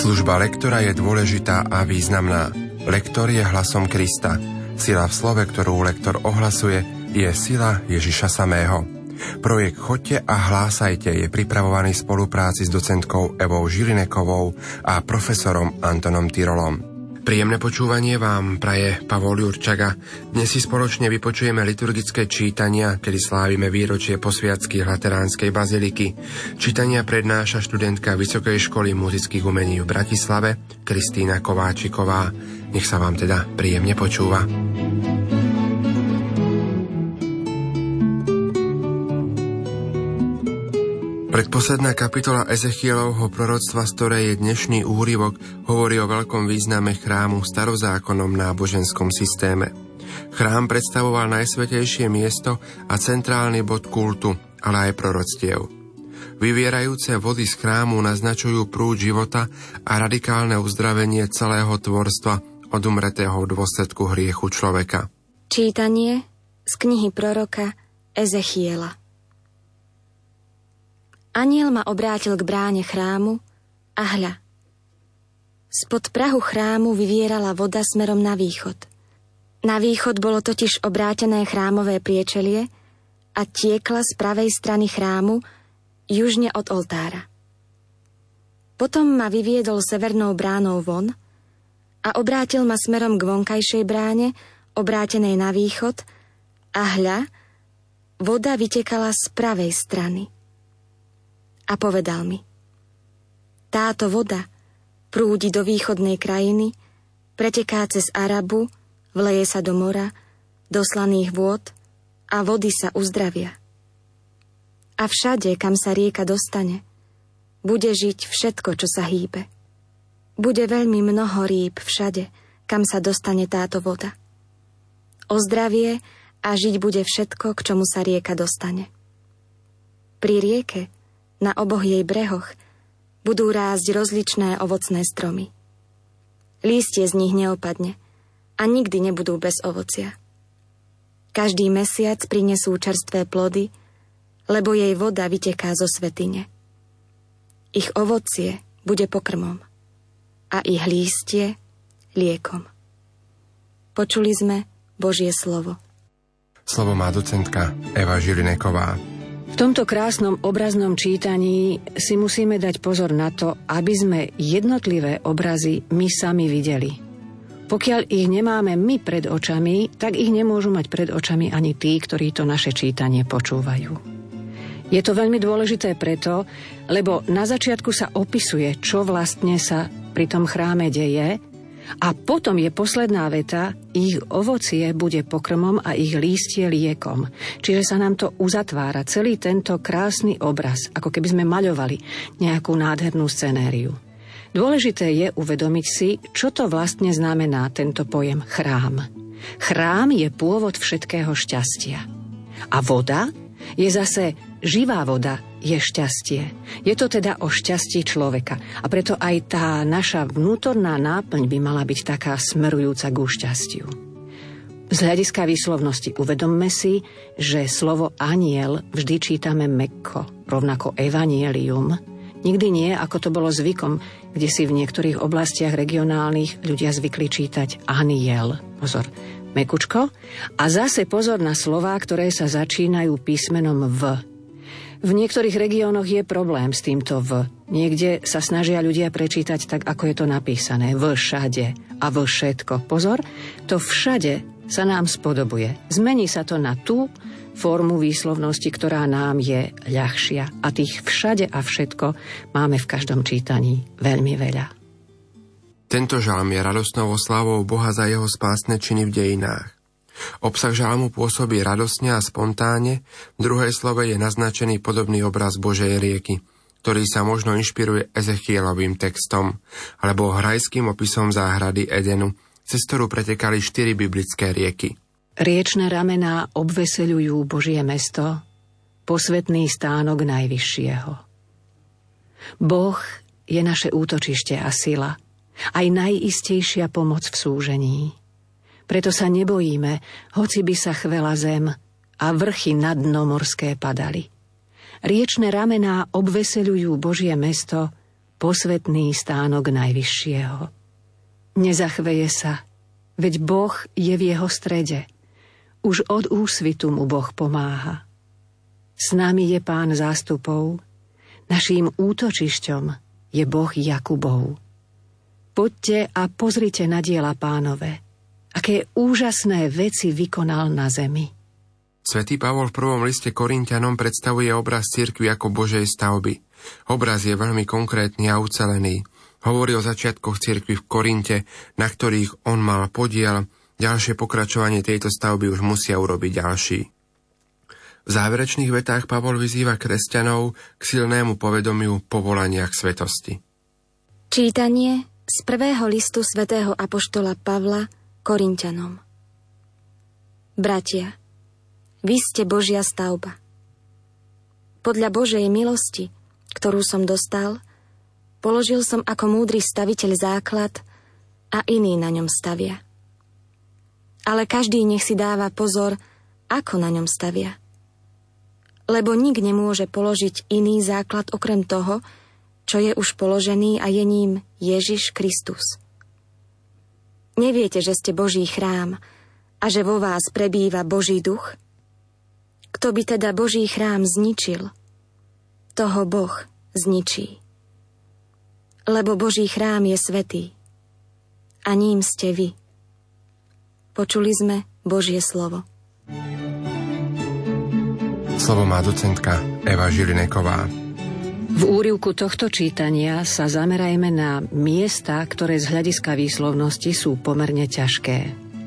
Služba lektora je dôležitá a významná. Lektor je hlasom Krista. Sila v slove, ktorú lektor ohlasuje, je sila Ježiša samého. Projekt Choďte a hlásajte je pripravovaný v spolupráci s docentkou Evou Žilinekovou a profesorom Antonom Tyrolom. Príjemné počúvanie vám praje Pavol Jurčaga. Dnes si spoločne vypočujeme liturgické čítania, kedy slávime výročie posviacky Lateránskej baziliky. Čítania prednáša študentka Vysokej školy muzických umení v Bratislave Kristína Kováčiková. Nech sa vám teda príjemne počúva. Predposledná kapitola Ezechielovho proroctva, z ktorej je dnešný úryvok, hovorí o veľkom význame chrámu v starozákonnom náboženskom systéme. Chrám predstavoval najsvätejšie miesto a centrálny bod kultu, ale aj proroctiev. Vyvierajúce vody z chrámu naznačujú prúd života a radikálne uzdravenie celého tvorstva od umretého v dôsledku hriechu človeka. Čítanie z knihy proroka Ezechiela. Anjel ma obrátil k bráne chrámu a hľa. Spod prahu chrámu vyvierala voda smerom na východ. Na východ bolo totiž obrátené chrámové priečelie a tiekla z pravej strany chrámu južne od oltára. Potom ma vyviedol severnou bránou von a obrátil ma smerom k vonkajšej bráne, obrátenej na východ, a hľa, voda vytekala z pravej strany. A povedal mi: táto voda prúdi do východnej krajiny, preteká cez Arabu, vleje sa do mora, do slaných vôd a vody sa uzdravia. A všade, kam sa rieka dostane, bude žiť všetko, čo sa hýbe. Bude veľmi mnoho rýb všade, kam sa dostane táto voda. Ozdravie a žiť bude všetko, k čomu sa rieka dostane. Pri rieke, na oboch jej brehoch, budú rásť rozličné ovocné stromy. Lístie z nich neopadne a nikdy nebudú bez ovocia. Každý mesiac prinesú čerstvé plody, lebo jej voda vyteká zo svätyne. Ich ovocie bude pokrmom a ich lístie liekom. Počuli sme Božie slovo. Slovo má docentka Eva Žilineková. V tomto krásnom obraznom čítaní si musíme dať pozor na to, aby sme jednotlivé obrazy my sami videli. Pokiaľ ich nemáme my pred očami, tak ich nemôžu mať pred očami ani tí, ktorí to naše čítanie počúvajú. Je to veľmi dôležité preto, lebo na začiatku sa opisuje, čo vlastne sa pri tom chráme deje, a potom je posledná veta: ich ovocie bude pokrmom a ich lístie liekom. Čiže sa nám to uzatvára, celý tento krásny obraz, ako keby sme maľovali nejakú nádhernú scenériu. Dôležité je uvedomiť si, čo to vlastne znamená tento pojem chrám. Chrám je pôvod všetkého šťastia. A voda je zase živá voda, je šťastie. Je to teda o šťastí človeka. A preto aj tá naša vnútorná náplň by mala byť taká smerujúca k šťastiu. Z hľadiska výslovnosti uvedomme si, že slovo anjel vždy čítame mäkko, rovnako evanielium. Nikdy nie, ako to bolo zvykom, kde si v niektorých oblastiach regionálnych ľudia zvykli čítať aniel. Pozor, mekučko. A zase pozor na slová, ktoré sa začínajú písmenom v. V niektorých regiónoch je problém s týmto v. Niekde sa snažia ľudia prečítať tak, ako je to napísané. Všade a všetko. Pozor, to všade sa nám spodobuje. Zmení sa to na tú formu výslovnosti, ktorá nám je ľahšia. A tých všade a všetko máme v každom čítaní veľmi veľa. Tento žalm je radostnou oslávou Boha za jeho spásne činy v dejinách. Obsah žalmu pôsobí radosne a spontánne, v druhej slove je naznačený podobný obraz Božej rieky, ktorý sa možno inšpiruje Ezechielovým textom alebo hrajským opisom záhrady Edenu, cez ktorú pretekali 4 biblické rieky. Riečne ramená obveseľujú Božie mesto, posvätný stánok Najvyššieho. Boh je naše útočište a sila, aj najistejšia pomoc v súžení. Preto sa nebojíme, hoci by sa chvela zem a vrchy na dno morské padali. Riečne ramená obveseľujú Božie mesto, posvätný stánok Najvyššieho. Nezachveje sa, veď Boh je v jeho strede. Už od úsvitu mu Boh pomáha. S nami je Pán zástupov, naším útočišťom je Boh Jakubov. Poďte a pozrite na diela Pánove, aké úžasné veci vykonal na zemi. Svätý Pavol v prvom liste Korinťanom predstavuje obraz cirkvi ako Božej stavby. Obraz je veľmi konkrétny a ucelený. Hovorí o začiatkoch cirkvi v Korinte, na ktorých on mal podiel. Ďalšie pokračovanie tejto stavby už musia urobiť ďalší. V záverečných vetách Pavol vyzýva kresťanov k silnému povedomiu povolania k svetosti. Čítanie z prvého listu svätého apoštola Pavla Korinťanom. Bratia, vy ste Božia stavba. Podľa Božej milosti, ktorú som dostal, položil som ako múdry staviteľ základ a iní na ňom stavia. Ale každý nech si dáva pozor, ako na ňom stavia. Lebo nik nemôže položiť iný základ okrem toho, čo je už položený a je ním Ježiš Kristus. Neviete, že ste Boží chrám a že vo vás prebýva Boží duch? Kto by teda Boží chrám zničil, toho Boh zničí. Lebo Boží chrám je svätý a ním ste vy. Počuli sme Božie slovo. Slovo má docentka Eva Žilineková. V úryvku tohto čítania sa zamerajme na miesta, ktoré z hľadiska výslovnosti sú pomerne ťažké.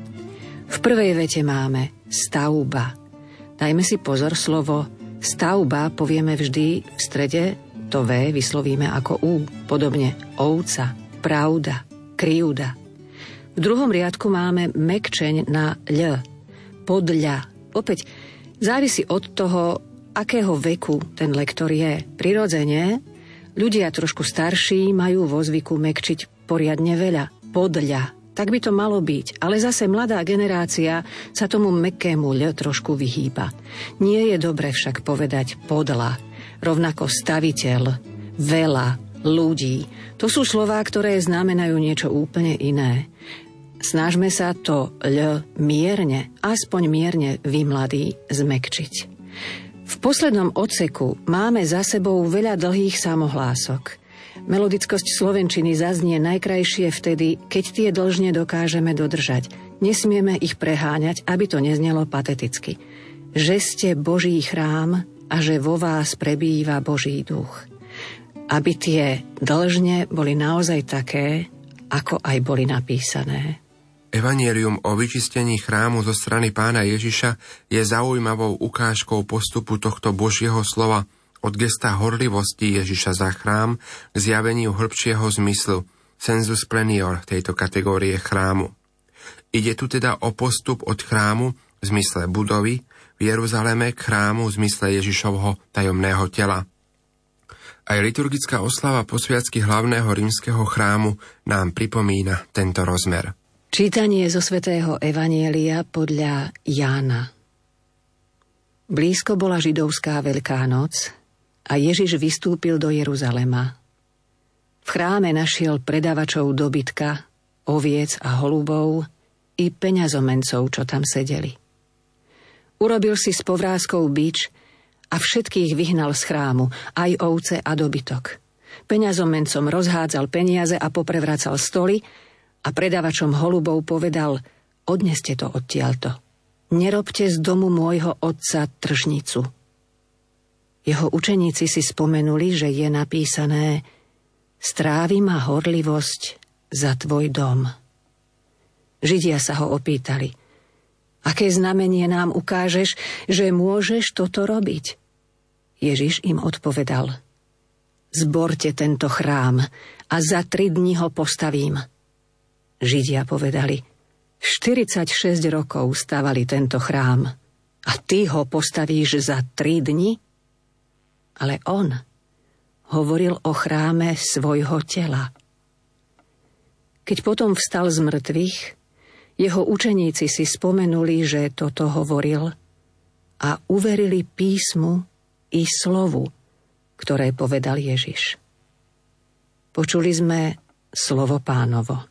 V prvej vete máme stavba. Dajme si pozor, slovo stavba povieme vždy v strede, to V vyslovíme ako U, podobne ovca, pravda, kryjúda. V druhom riadku máme mäkčeň na ľ, podľa. Opäť závisí od toho, akého veku ten lektor je. Prirodzene, ľudia trošku starší majú vo zvyku mäkčiť poriadne veľa, podľa. Tak by to malo byť, ale zase mladá generácia sa tomu mäkkému ľ trošku vyhýba. Nie je dobre však povedať podľa, rovnako staviteľ, veľa, ľudí. To sú slová, ktoré znamenajú niečo úplne iné. Snažme sa to ľ mierne, aspoň mierne vy mladí, zmäkčiť. V poslednom odseku máme za sebou veľa dlhých samohlások. Melodickosť slovenčiny zaznie najkrajšie vtedy, keď tie dlžne dokážeme dodržať. Nesmieme ich preháňať, aby to neznelo pateticky. Že ste Boží chrám a že vo vás prebýva Boží duch. Aby tie dlžne boli naozaj také, ako aj boli napísané. Evanjelium o vyčistení chrámu zo strany Pána Ježiša je zaujímavou ukážkou postupu tohto Božieho slova od gesta horlivosti Ježiša za chrám k zjaveniu hĺbšieho zmyslu, sensus plenior tejto kategórie chrámu. Ide tu teda o postup od chrámu v zmysle budovy v Jeruzaleme k chrámu v zmysle Ježišovho tajomného tela. Aj liturgická oslava posviacky hlavného rímskeho chrámu nám pripomína tento rozmer. Čítanie zo svätého Evanjelia podľa Jána. Blízko bola židovská Veľká noc a Ježiš vystúpil do Jeruzalema. V chráme našiel predavačov dobytka, oviec a holubov i peňazomencov, čo tam sedeli. Urobil si s povrázkou bič a všetkých vyhnal z chrámu, aj ovce a dobytok. Peňazomencom rozhádzal peniaze a poprevracal stoly a predavačom holubov povedal: odneste to odtiaľto. Nerobte z domu môjho otca tržnicu. Jeho učeníci si spomenuli, že je napísané: strávi ma horlivosť za tvoj dom. Židia sa ho opýtali: aké znamenie nám ukážeš, že môžeš toto robiť? Ježiš im odpovedal: zborte tento chrám a za 3 dni ho postavím. Židia povedali: 46 rokov stavali tento chrám a ty ho postavíš za 3 dni? Ale on hovoril o chráme svojho tela. Keď potom vstal z mŕtvych, jeho učeníci si spomenuli, že toto hovoril a uverili písmu i slovu, ktoré povedal Ježiš. Počuli sme slovo Pánovo.